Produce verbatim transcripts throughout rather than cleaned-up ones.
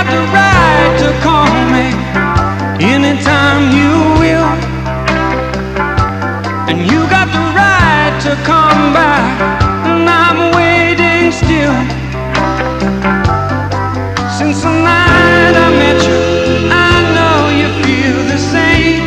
the right to call me anytime you will, and you got the right to come back, and I'm waiting still. Since the night I met you, I know you feel the same.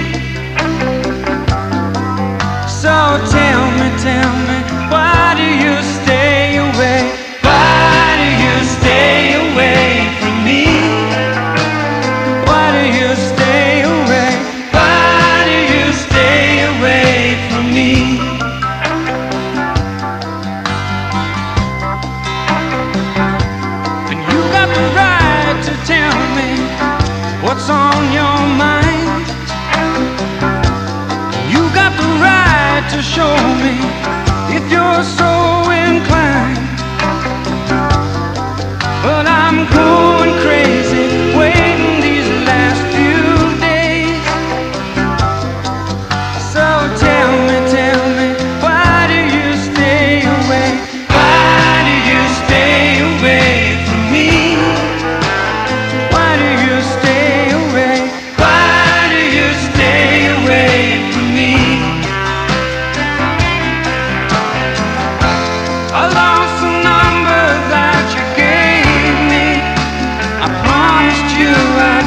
So tell me, tell me, why do you stay away? Why do you stay away from me? Why do you stay away? Why do you stay away from me? And you got the right to tell me what's on your mind. You got the right to show me if you're so inclined. But I'm going crazy waiting these last few days. So tell me, tell me, why do you stay away? Why do you stay away from me? Why do you stay away? Why do you stay away from me? I lost the number that you gave me. I promised you I